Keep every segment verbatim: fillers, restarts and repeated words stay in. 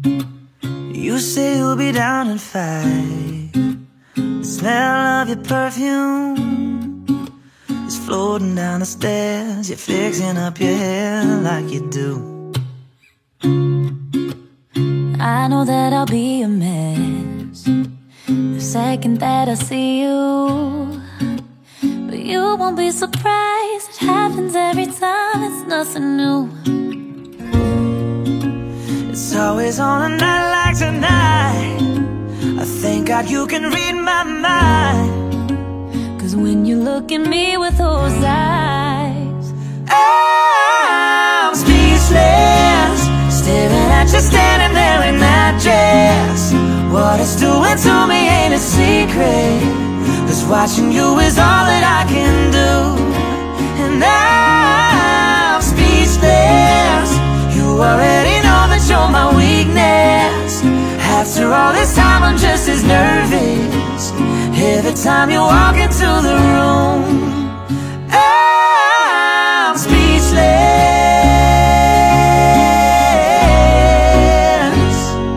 You say you'll be down at five. The smell of your perfume is floating down the stairs. You're fixing up your hair like you do. I know that I'll be a mess the second that I see you, but you won't be surprised. It happens every time, it's nothing new. It's always on a night like tonight. I thank God you can read my mind, 'cause when you look at me with those eyes, I'm speechless, staring at you standing there in that dress. What it's doing to me ain't a secret, 'cause watching you is all that I can do. And I'm speechless. You already know that you're my weakness. After all this time I'm just as nervous every time you walk into the room. I'm speechless.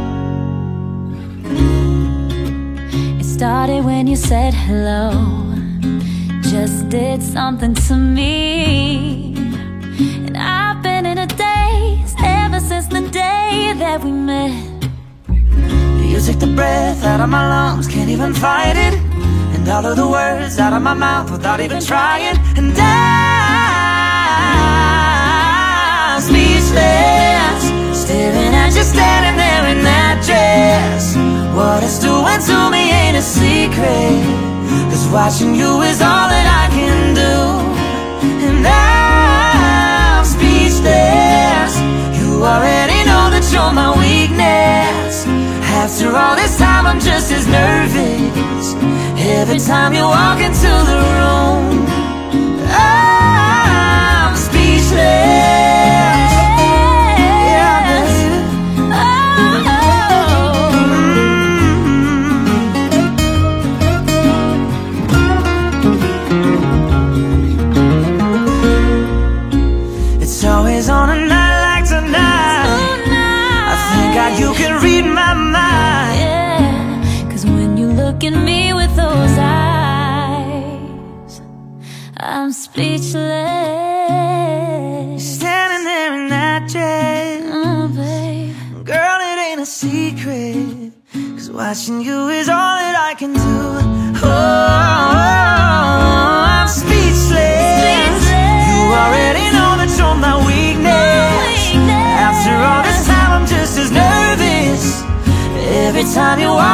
it started when you said hello, just did something to me. And I've been in a daze ever since the day that we met. You took the breath out of my lungs, can't even fight it, and all of the words out of my mouth without even trying. And I'm speechless, staring at you standing there in that dress. What it's doing to me ain't a secret, 'cause watching you is all that I can do. And I'm speechless. You already know that you're my weakness. After all this time I'm just as nervous every time you walk into the room. I'm speechless. Yeah, baby. Mm-hmm. It's always on a night like tonight. I thank God you can read my mind. Yeah, 'cause when you look at me with those eyes, I'm speechless. Standing there in that dress, oh babe, girl, it ain't a secret, 'cause watching you is all that I can do. Oh, I'm speechless. speechless. You already know that you're my weakness. weakness. After all this time I'm just as nervous every time you walk